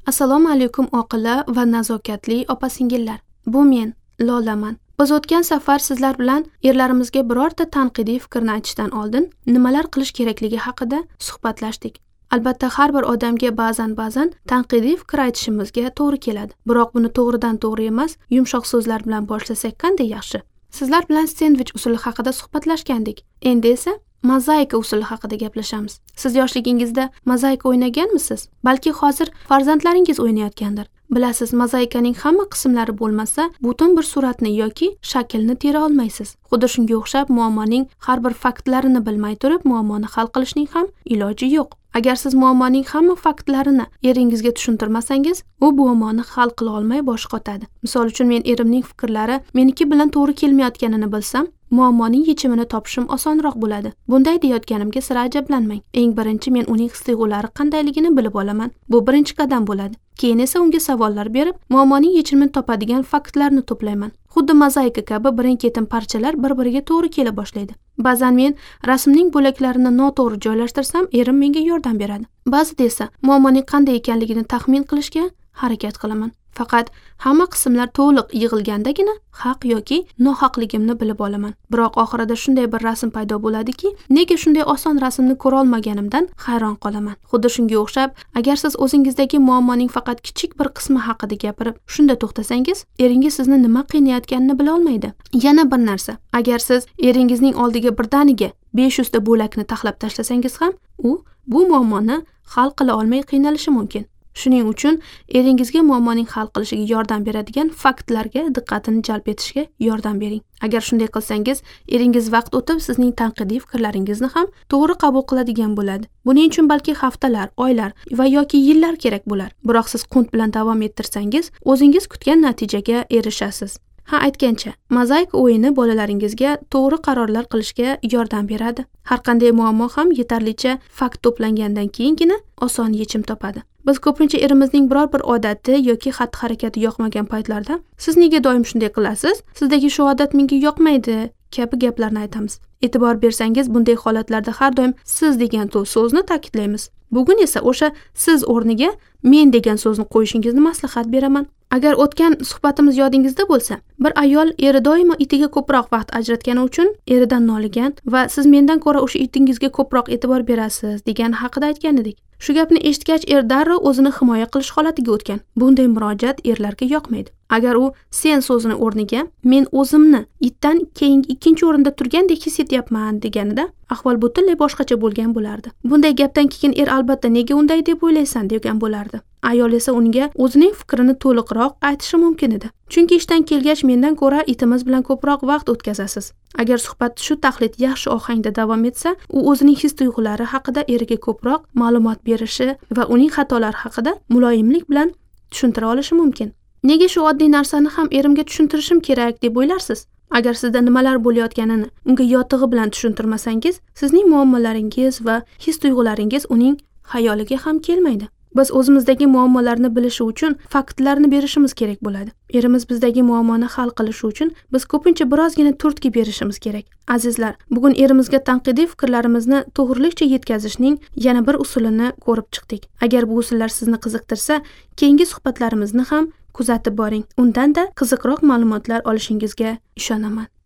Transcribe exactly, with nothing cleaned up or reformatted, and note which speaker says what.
Speaker 1: Assalomu alaykum oqila va nazokatli opa-singillar. Bu men, Lolaman. Biz o'tgan safar sizlar bilan erlarimizga birorta tanqidiy fikrni aytishdan oldin nimalar qilish kerakligi haqida suhbatlashdik. Albatta har bir odamga ba'zan-ba'zan tanqidiy fikr aytishimizga to'g'ri keladi. Biroq buni to'g'ridan-to'g'ri emas, yumshoq so'zlar bilan boshlasak qanday yaxshi. Sizlar bilan sendvich usuli haqida suhbatlashgandik. Endi esa mozaika usuli haqida gaplashamiz. Siz yoshligingizda mozaika o'ynaganmisiz? Balki hozir farzandlaringiz o'ynayotgandir. Bilasiz, mozaikaning hamma qismlari bo'lmasa, butun bir suratni yoki shaklni tera olmaysiz. Xuddi shunga o'xshab, muammoning har bir faktlarini bilmay turib, muammoni hal qilishning ham iloji yo'q. Agar siz muammoning hamma faktlarini eringizga tushuntirmasangiz, u muammoni hal qila olmay bosh qotadi. Misol uchun, men erimning fikrlari meniki bilan to'g'ri kelmayotganini bilsam, muammoning yechimini topishim osonroq bo'ladi. Bunday deyotganimga sira ajablanmang. Eng birinchi men uning his-tuyg'ulari qandayligini bilib olaman. Bu birinchi qadam bo'ladi. Keyin esa unga savollar berib, muammoning yechimini topadigan faktlarni to'playman. Xuddi mozaika kabi birin-ketin parchalar bir-biriga to'g'ri kela boshlaydi. Ba'zan men rasmning bo'laklarini noto'g'ri joylashtirsam, erim menga yordam beradi. Ba'zida esa muammoning qanday ekanligini taxmin qilishga harakat qilaman. Faqat hamma qismlar to'liq yig'ilgandagina haq yoki nohaqligimni bilib olaman. Biroq oxirida shunday bir rasm paydo bo'ladiki, nega shunday oson rasmni ko'ra olmaganimdan hayron qolaman. Xuddi shunga o'xshab, agar siz o'zingizdagi muammoning faqat kichik bir qismi haqida gapirib, shunda to'xtasangiz, eringiz sizni nima qiynayotganini bila olmaydi. Yana bir narsa, agar siz eringizning oldiga birdaniga besh yuz ta bo'lakni taxlab tashlasangiz ham, u bu muammoni hal qila olmay qiynalishi mumkin. Shuning uchun eringizga muammoning hal qilishiga yordam beradigan faktlarga diqqatini jalb etishga yordam bering. Agar shunday qilsangiz, eringiz vaqt o'tib sizning tanqidiy fikrlaringizni ham to'g'ri qabul qiladigan bo'ladi. Buning uchun balki haftalar, oylar va yoki yillar kerak bo'lar. Biroq siz qunt bilan davom ettirsangiz, o'zingiz kutgan natijaga erishasiz. Ha, aytgancha, mozaika o'yini bolalaringizga to'g'ri qarorlar qilishga yordam beradi. Har qanday muammo ham yetarlicha fakt to'plangandan keyingina oson yechim topadi. Biz ko'pincha erimizning biror bir odati yoki xatti-harakati yoqmagan paytlarda, siz nega doim shunday qilasiz? Sizdagi shu odat menga yoqmaydi kabi gaplarni aytamiz. E'tibor bersangiz, bunday holatlarda har doim siz degan so'zni ta'kidlaymiz. Bugun esa o'sha siz o'rniga men degan so'zni qo'yishingizni maslahat beraman. Agar o'tgan suhbatimiz yodingizda bo'lsa, bir ayol eri doimo itiga ko'proq vaqt ajratgani uchun eridan noligan va siz mendan ko'ra o'sha itingizga ko'proq e'tibor berasiz degan haqida aytgan edik. Shu gapni eshitgach, er darrov o'zini himoya qilish holatiga o'tgan. Bunday murojaat erlarga yoqmaydi. Agar u sen so'zini o'rniga men o'zimni itdan keyingi ikkinchi o'rinda turgandek his etyapman deganida, ahvol butunlay boshqacha bo'lgan bo'lardi. Bunday gapdan keyin er albatta nega unday deb o'ylaysan degan bo'lardi. Ayol esa unga o'zining fikrini to'liqroq aytishi mumkin edi. Chunki ishdan kelgach mendan ko'ra itimiz bilan ko'proq vaqt o'tkazasiz. Agar suhbat shu taxlit yaxshi ohangda davom etsa, u o'zining his-tuyg'ulari haqida eriga ko'proq ma'lumot berishi va uning xatolari haqida muloyimlik bilan tushuntira olishi mumkin. Nega shu oddiy narsani ham erimga tushuntirishim kerak deb o'ylarsiz? Agar sizda nimalar bo'layotganini unga yotig'i bilan tushuntirmasangiz, sizning muammolaringiz va his-tuyg'ularingiz uning xayoliga ham kelmaydi. Biz o'zimizdagi muammolarni bilishi uchun faktlarni berishimiz kerak bo'ladi. Erimiz bizdagi muammoni hal qilishi uchun biz ko'pincha birozgina turtki berishimiz kerak. Azizlar, bugun erimizga tanqidiy fikrlarimizni to'g'rilikcha yetkazishning yana bir usulini ko'rib chiqdik. Agar bu usullar sizni qiziqtirsa, keyingi suhbatlarimizni ham kuzatib boring. Undan-da qiziqroq ma'lumotlar olishingizga ishonaman.